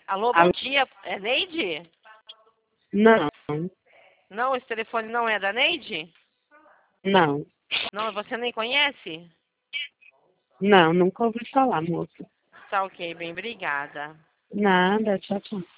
Alô, bom dia. É Neide? Não, Não, esse telefone não é da Neide? não, Não, você nem conhece? não, nunca ouvi falar, moça. Tá ok, bem, obrigada. Nada, tchau, tchau.